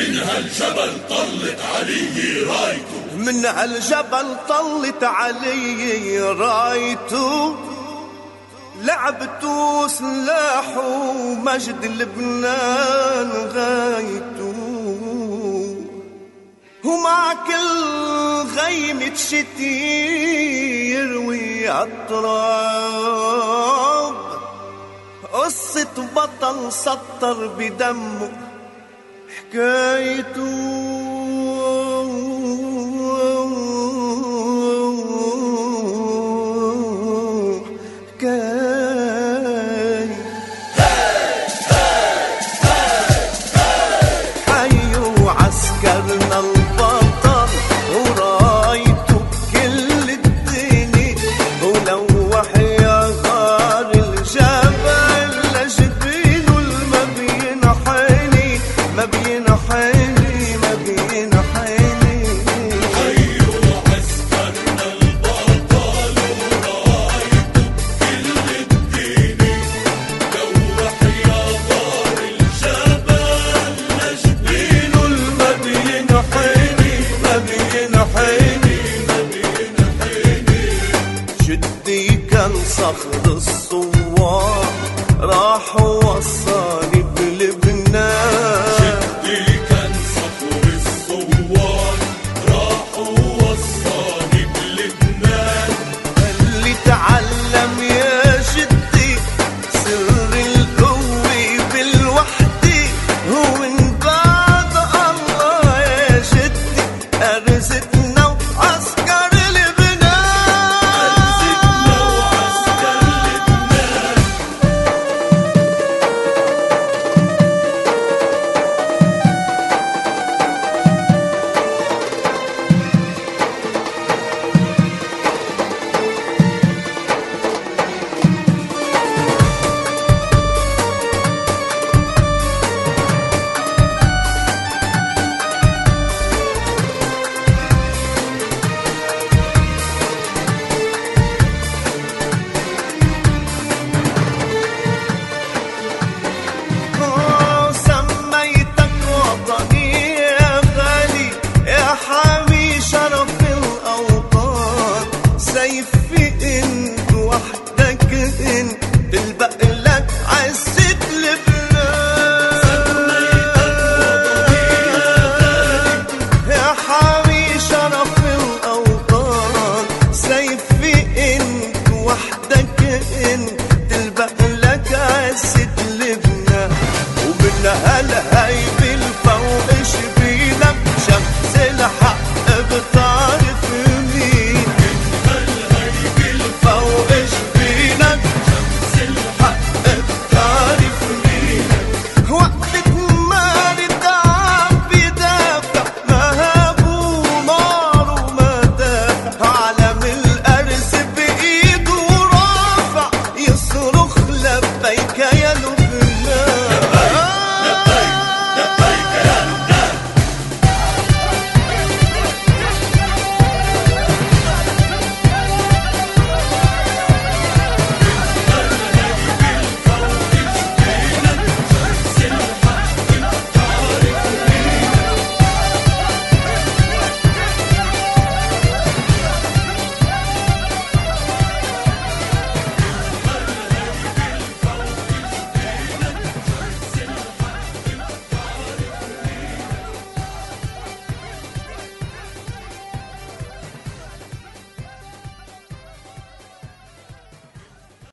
من هالجبل طلت علي رايته، من هالجبل طلت علي رايته، لعبته سلاحه ومجد لبنان غايته، ومع كل غيمة شتي يروي عالتراب قصة بطل سطر بدمه حكايته. حيوا عسكرنا البطل ورايته بكل الدنيا، ولوح يا غار الجبل لجبينه ما بينحني ما بينحني ما بينحني. حيوا عسكرنا البطل ورايته بكل الدنيا، لوح يا غار الجبل لجبينه ما بينحني ما بينحني ما بينحني. جدي كان صخر الصوار راحوا